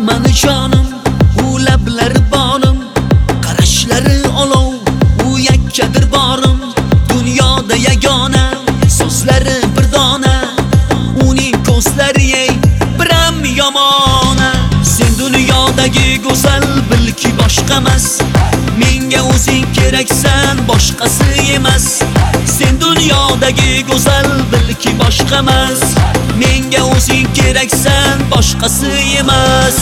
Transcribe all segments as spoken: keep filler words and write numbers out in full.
mani jonim, u lablari bonim, qarashlari olov, u yakkadir borim. Dunyoda yagona, so'zlari bir dona, uning ko'zlari ey biram yomona. Sen dunyodagi go'zal, bilki boshqa emas, menga o'zing keraksan, boshqasi emas. Sen dunyodagi go'zal, bilki boshqa emas, menga o'zing keraksan, boshqasi emas.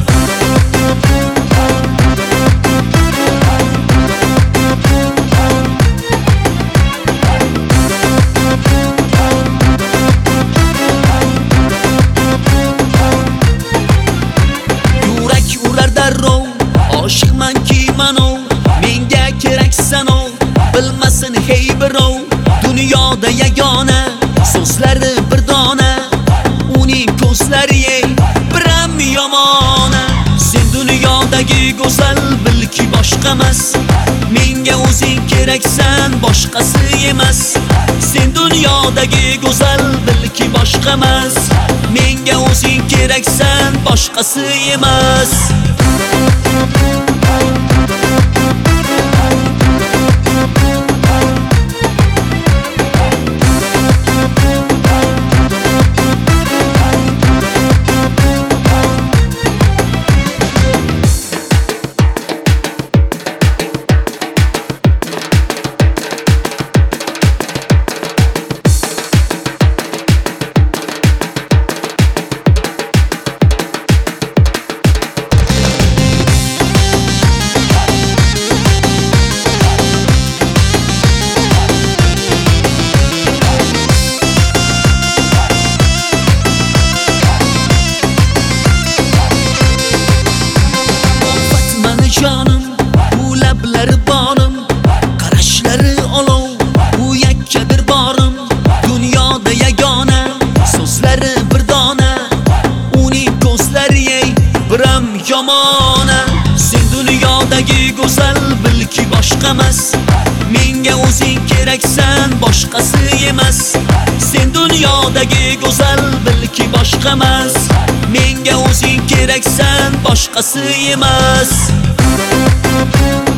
Yurak urar darrov, oshiqmanki manov, menga keraksan ov, bilmasin hey birov. Dunyoda yagona, so'zlari bir dona, uning ko'zlari ey biram yomona. Sen dunyodagi go'zal, bilki boshqa emas, menga o'zing keraksan, boshqasi emas. Sen dunyodagi go'zal, bilki boshqa emas, menga o'zing keraksan, boshqasi emas. Jonim, u lablari bonim, qarashlari olov, u yakkadir borim. Dunyoda yagona, so'zlari bir dona, uning ko'zlari ey biram yomona. Sen dunyodagi go'zal, bilki boshqa emas, menga o'zing keraksan, boshqasi emas. Sen dunyodagi go'zal, bilki boshqa emas, menga o'zing keraksan, boshqasi emas.